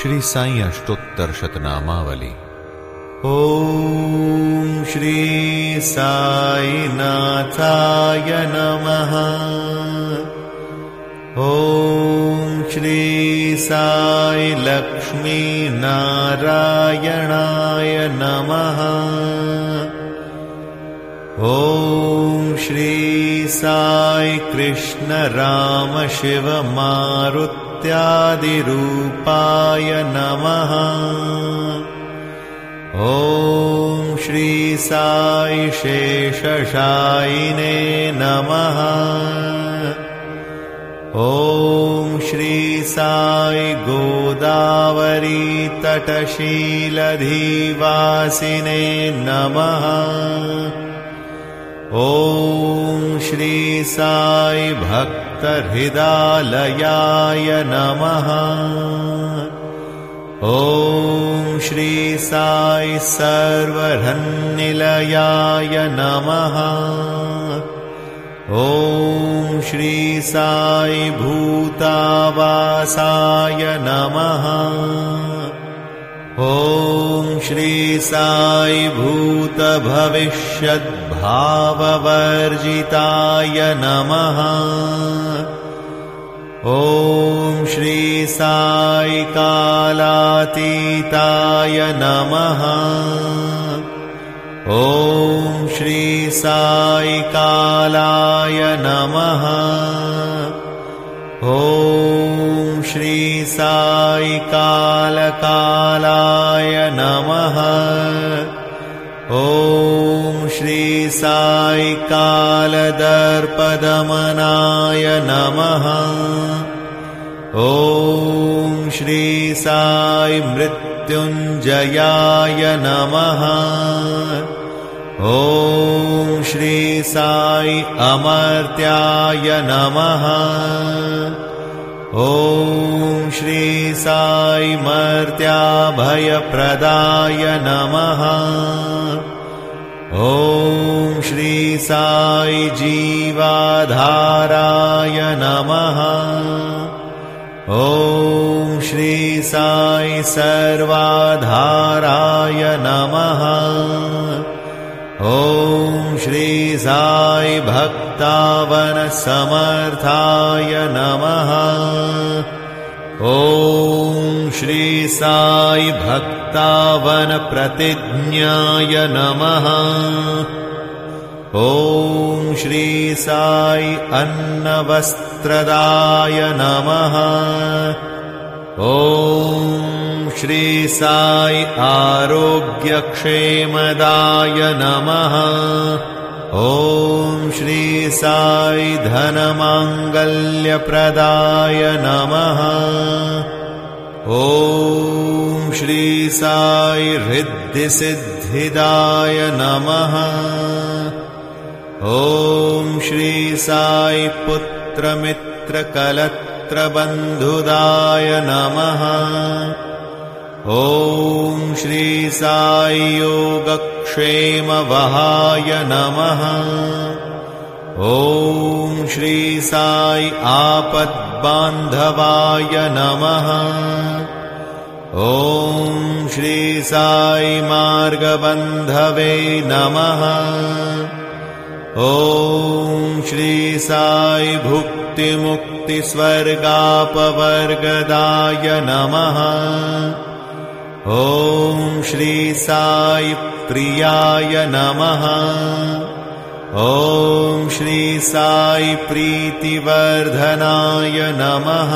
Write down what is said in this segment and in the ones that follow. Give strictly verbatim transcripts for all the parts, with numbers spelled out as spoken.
श्री साई अष्टोत्तर शतनामावली। ॐ श्री साई नाथाय नमः। ॐ श्री साई लक्ष्मी नारायणाय नमः। ॐ श्री साई कृष्ण राम शिव मारुत्यादिरूपाय नमः। ॐ श्री साई शेषशायिने नमः। ॐ श्री साई गोदावरी तटशीलधिवासिने नमः। ॐ श्री साई भक्तहृदालयाय नमः। ॐ श्री साई सर्वधन्निलयाय नमः। ॐ श्री साई भूतावासाय नमः। ॐ श्री साई भूतभविष्यद्भाववर्जिताय नमः। ॐ श्री साई कालातीताय नमः। ॐ श्री साई कालाय नमः। ॐ श्री साई कालकालाय नमः। ॐ श्री साई कालदर्पदमनाय नमः। ॐ श्री साई मृत्युञ्जयाय नमः। ॐ श्री साई अमर्त्याय नमः। ॐ श्री साई मर्त्याभयप्रदाय नमः। ॐ श्री साई जीवाधाराय नमः। ॐ श्री साई सर्वाधाराय नमः। ॐ श्री साई भक्तावनसमर्थाय नमः। ॐ श्री साई भक्तावनप्रतिज्ञाय नमः। ॐ श्री साई अन्नवस्त्रदाय नमः। ॐ श्री साई आरोग्यक्षेमदाय नमः। ॐ श्री साई धनमाङ्गल्यप्रदाय नमः। ॐ श्री साई रिद्धिसिद्धिदाय नमः। ॐ श्री साई पुत्रमित्रकलत्रबन्धुदाय नमः। ॐ श्री साई योगक्षेमवहाय नमः। ॐ श्री साई आपद्बान्धवाय नमः। ॐ श्री साई मार्गबन्धवे नमः। ॐ श्री साई भुक्तिमुक्तिस्वर्गापवर्गदाय नमः। ॐ श्री साई प्रियाय नमः। ॐ श्री साई प्रीतिवर्धनाय नमः।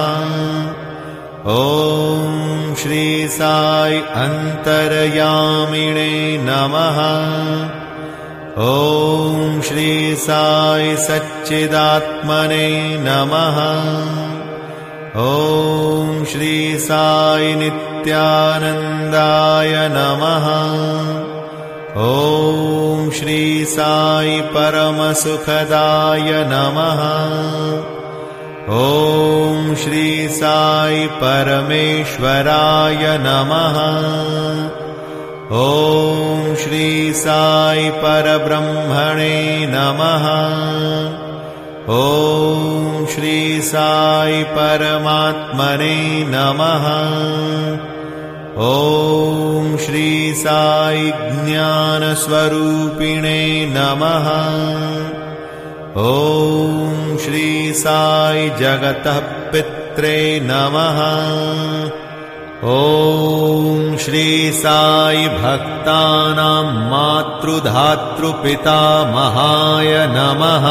ॐ श्री साई अन्तर्यामिणे नमः। ॐ श्री साई सच्चिदात्मने नमः। ॐ श्री साई नित्यानन्दाय नमः। ॐ श्री साई परमसुखदाय नमः। ॐ श्री साई परमेश्वराय नमः। ॐ श्री साई परब्रह्मणे नमः। ॐ श्री साई परमात्मने नमः। ॐ श्री साई ज्ञानस्वरूपिणे नमः। ॐ श्री साई जगतः पित्रे नमः। ॐ श्री साई भक्तानां मातृधातृपितामहाय नमः।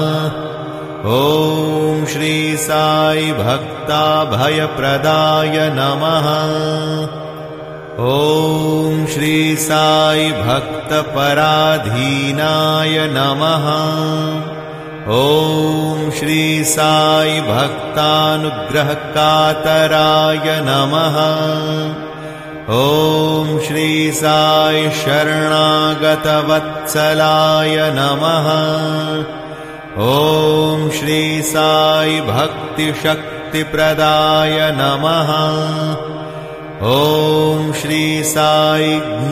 ॐ श्री साई भक्ताभयप्रदाय नमः। ॐ श्री साई भक्तपराधीनाय नमः। ॐ श्री साई भक्तानुग्रहकातराय नमः। ॐ श्री साई शरणागतवत्सलाय नमः। ॐ श्री साई भक्तिशक्तिप्रदाय नमः। ॐ श्री साई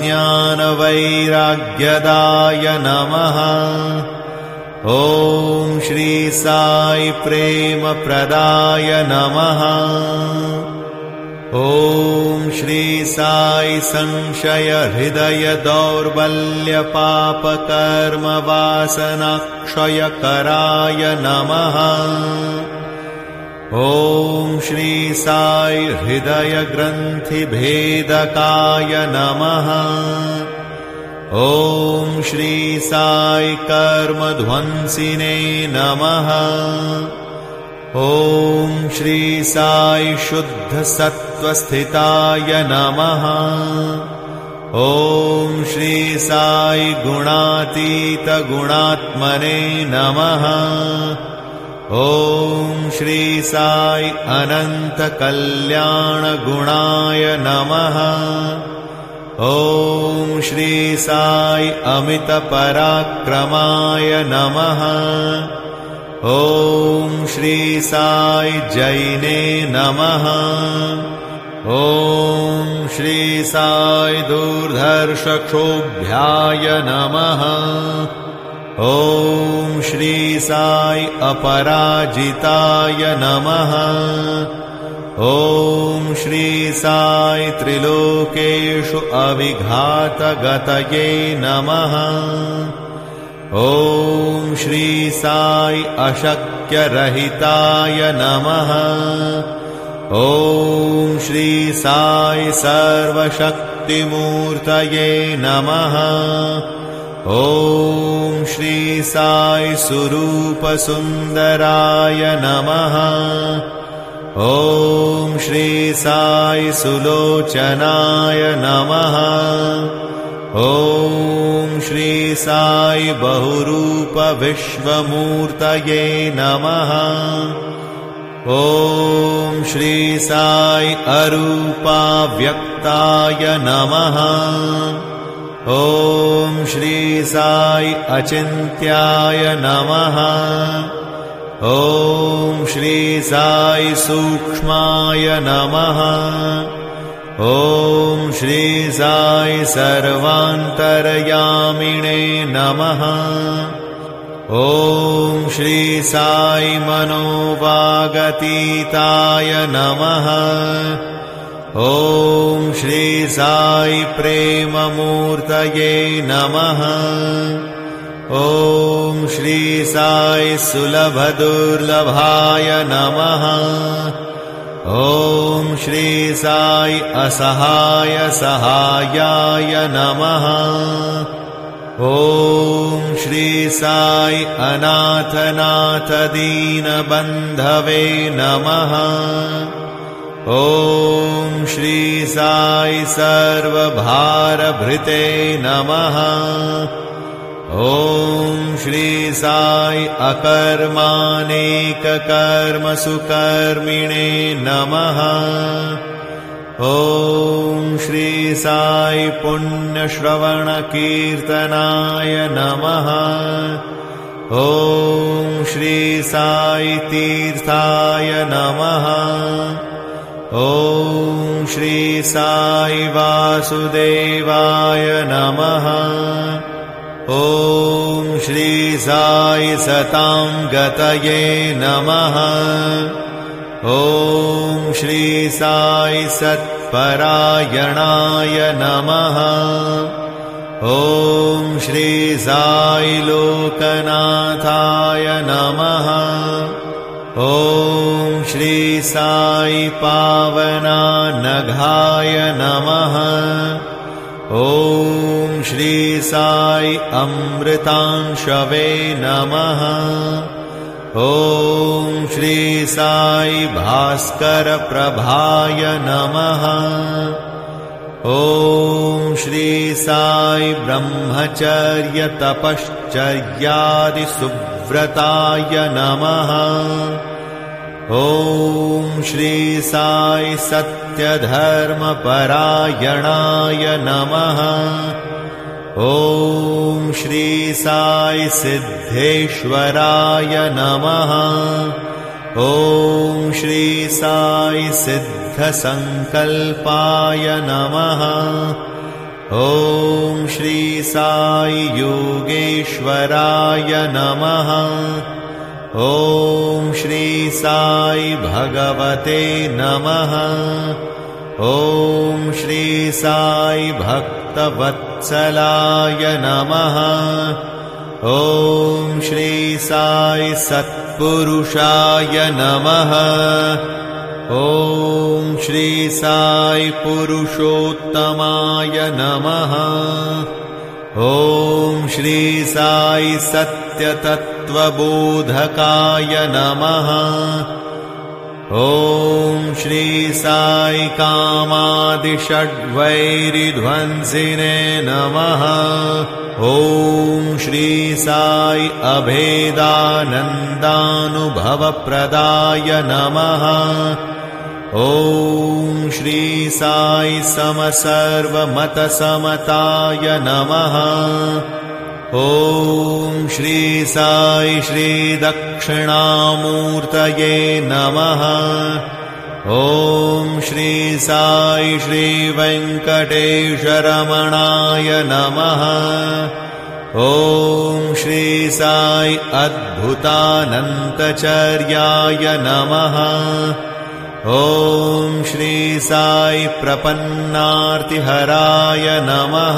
ज्ञानवैराग्यदाय नमः। ॐ श्री साई प्रेमप्रदाय नमः। ॐ श्री साई संशयहृदयदौर्बल्यपापकर्मवासनाक्षयकराय नमः। ॐ श्री साई हृदयग्रन्थिभेदकाय नमः। ॐ श्री साई कर्मध्वंसिने नमः। ॐ श्री साई शुद्धसत्त्वस्थिताय नमः। ॐ श्री साई गुणातीतगुणात्मने नमः। ॐ श्री साई अनन्तकल्याणगुणाय नमः। ॐ श्री साई अमितपराक्रमाय नमः। ॐ श्री साई जैने नमः। ॐ श्री साई दूरदर्शक्षोभ्याय नमः। ॐ श्री साई अपराजिताय नमः। ॐ श्री साई त्रिलोकेषु अविघातगतये नमः। ॐ श्री साई अशक्यरहिताय नमः। ॐ श्री साई सर्वशक्तिमूर्तये नमः। ॐ श्री साई स्वरूपसुन्दराय नमः। ॐ श्री साई सुलोचनाय नमः। ॐ श्री साई बहुरूपविश्वमूर्तये नमः। ॐ श्री साई अरूपाव्यक्ताय नमः। ॐ श्री साई अचिन्त्याय नमः। ॐ श्री साई सूक्ष्माय नमः। ॐ श्री साई सर्वान्तर्यामिणे नमः। ॐ श्री साई मनोवागतीताय नमः। ॐ श्री साई प्रेममूर्तये नमः। ॐ श्री साई सुलभदुर्लभाय नमः। ॐ श्री साई असहाय सहायाय नमः। ॐ श्री साई अनाथनाथ दीनबन्धवे नमः। ॐ श्री साई सर्वभारभृते नमः। ॐ श्री साई अकर्मानेककर्मसुकर्मिणे नमः। ॐ श्री साई पुण्यश्रवणकीर्तनाय नमः। ॐ श्री साई तीर्थाय नमः। ॐ श्री साई वासुदेवाय नमः। ॐ श्री साई सतां गतये नमः। ॐ श्री साई सत्परिवाराय परायणाय नमः। ॐ श्री साई लोकनाथाय नमः। ॐ श्री साई पावनानघाय नमः। ॐ श्री साई अमृतांशवे नमः। ॐ श्री साई भास्कर प्रभाय नमः। ॐ श्री साई ब्रह्मचर्य तपश्चर्यादि सुव्रताय नमः। ॐ श्री साई सत्यधर्मपरायणाय नमः। ॐ श्री साई सिद्धेश्वराय नमः। ॐ श्री साई सिद्धसंकल्पाय नमः। ॐ श्री साई योगेश्वराय नमः। ॐ श्री साई भगवते नमः। ॐ श्री साई भक्तवत्सलाय नमः। ॐ श्री साई सत्पुरुषाय नमः। ॐ श्री साई पुरुषोत्तमाय नमः। ॐ श्री साई सत्यतत्त्वबोधकाय नमः। ॐ श्री साई कामादिषड्वैरिध्वंसिने नमः। ॐ श्री साई अभेदानन्दानुभवप्रदाय नमः। ॐ श्री साई समसर्वमतसमताय नमः। ॐ श्री साई श्रीदक्षिणामूर्तये नमः। ॐ श्री साई श्रीवेङ्कटेशरमणाय नमः। ॐ श्री साई अद्भुतानन्तचर्याय नमः। ॐ श्री साई प्रपन्नार्तिहराय नमः।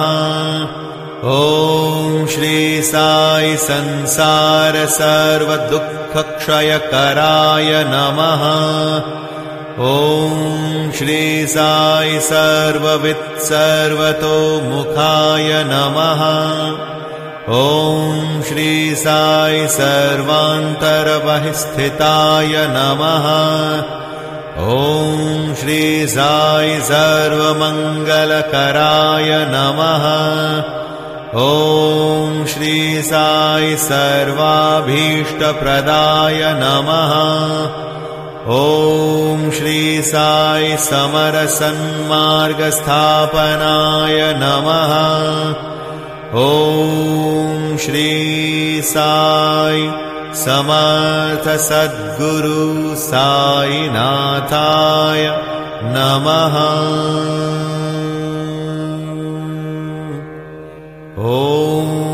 ॐ श्री साई संसार सर्वदुःखक्षयकराय नमः। ॐ श्री साई सर्ववित्सर्वतोमुखाय नमः। ॐ श्री साई सर्वान्तरबहिस्थिताय नमः। ॐ श्री साई सर्वमङ्गलकराय नमः। ॐ श्री साई सर्वाभीष्टप्रदाय नमः। ॐ श्री साई समरसन्मार्गस्थापनाय नमः। ॐ श्री साई समर्थ सद्गुरु साईनाथाय नमः। ॐ